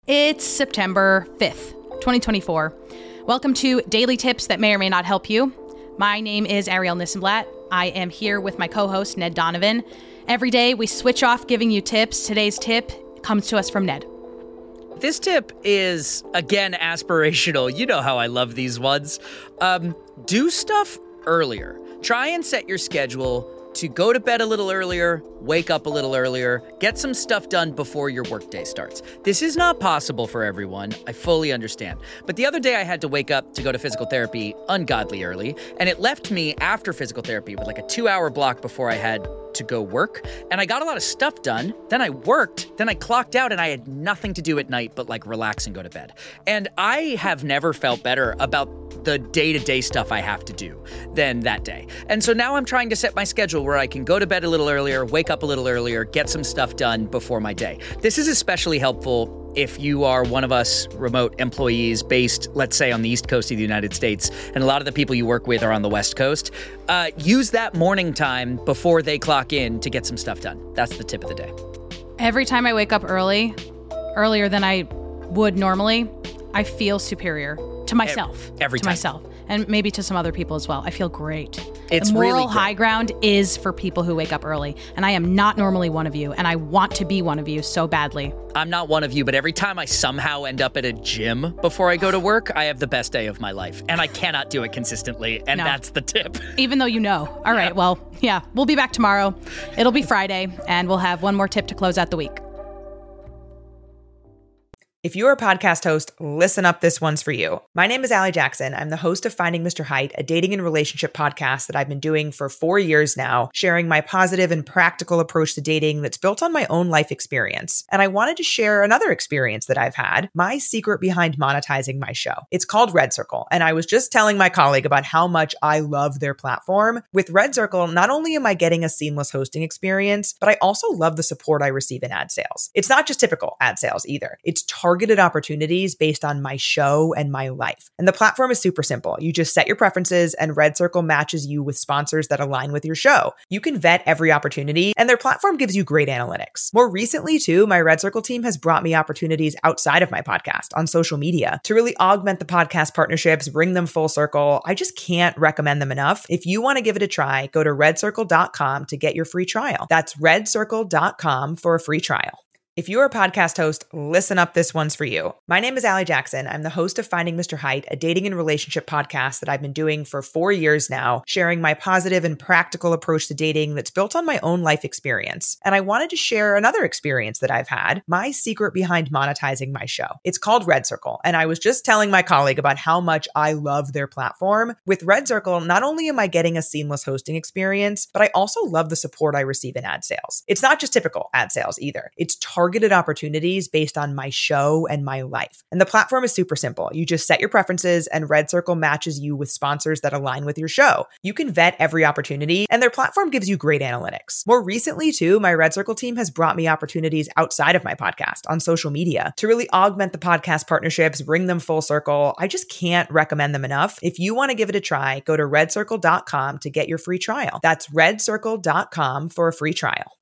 It's September 5th, 2024. Welcome to Daily Tips that may or may not help you. My name is Ariel Nissenblatt. I am here with my co-host, Ned Donovan. Every day, we switch off giving you tips. Today's tip comes to us from Ned. This tip is, again, aspirational. You know how I love these ones. Do stuff earlier. Try and set your schedule to go to bed a little earlier, wake up a little earlier, get some stuff done before your workday starts. This is not possible for everyone. I fully understand. But the other day I had to wake up to go to physical therapy ungodly early, and it left me after physical therapy with like a 2-hour block before I had to go work. And I got a lot of stuff done. Then I worked. Then I clocked out, and I had nothing to do at night but like relax and go to bed. And I have never felt better about the day-to-day stuff I have to do than that day. And so now I'm trying to set my schedule where I can go to bed a little earlier, wake up a little earlier, get some stuff done before my day. This is especially helpful if you are one of us remote employees based, let's say, on the East Coast of the United States, and a lot of the people you work with are on the West Coast. Use that morning time before they clock in to get some stuff done. That's the tip of the day. Every time I wake up earlier than I would normally, I feel superior to myself. Every time. Myself. And maybe to some other people as well. I feel great. It's the moral really great. high ground is for people who wake up early. And I am not normally one of you. And I want to be one of you so badly. I'm not one of you, but every time I somehow end up at a gym before I go to work, I have the best day of my life. And I cannot do it consistently. And that's the tip. Even though you know. All right. Well, yeah, we'll be back tomorrow. It'll be Friday. And we'll have one more tip to close out the week. If you're a podcast host, listen up, this one's for you. My name is Allie Jackson. I'm the host of Finding Mr. Height, a dating and relationship podcast that I've been doing for 4 years now, sharing my positive and practical approach to dating that's built on my own life experience. And I wanted to share another experience that I've had, my secret behind monetizing my show. It's called Red Circle, and I was just telling my colleague about how much I love their platform. With Red Circle, not only am I getting a seamless hosting experience, but I also love the support I receive in ad sales. It's not just typical ad sales either. It's targeted opportunities based on my show and my life. And the platform is super simple. You just set your preferences and Red Circle matches you with sponsors that align with your show. You can vet every opportunity and their platform gives you great analytics. More recently too, my Red Circle team has brought me opportunities outside of my podcast on social media to really augment the podcast partnerships, bring them full circle. I just can't recommend them enough. If you want to give it a try, go to redcircle.com to get your free trial. That's redcircle.com for a free trial. If you're a podcast host, listen up, this one's for you. My name is Allie Jackson. I'm the host of Finding Mr. Height, a dating and relationship podcast that I've been doing for 4 years now, sharing my positive and practical approach to dating that's built on my own life experience. And I wanted to share another experience that I've had, my secret behind monetizing my show. It's called Red Circle, and I was just telling my colleague about how much I love their platform. With Red Circle, not only am I getting a seamless hosting experience, but I also love the support I receive in ad sales. It's not just typical ad sales either. It's targeted opportunities based on my show and my life. And the platform is super simple. You just set your preferences and Red Circle matches you with sponsors that align with your show. You can vet every opportunity and their platform gives you great analytics. More recently too, my Red Circle team has brought me opportunities outside of my podcast on social media to really augment the podcast partnerships, bring them full circle. I just can't recommend them enough. If you want to give it a try, go to redcircle.com to get your free trial. That's redcircle.com for a free trial.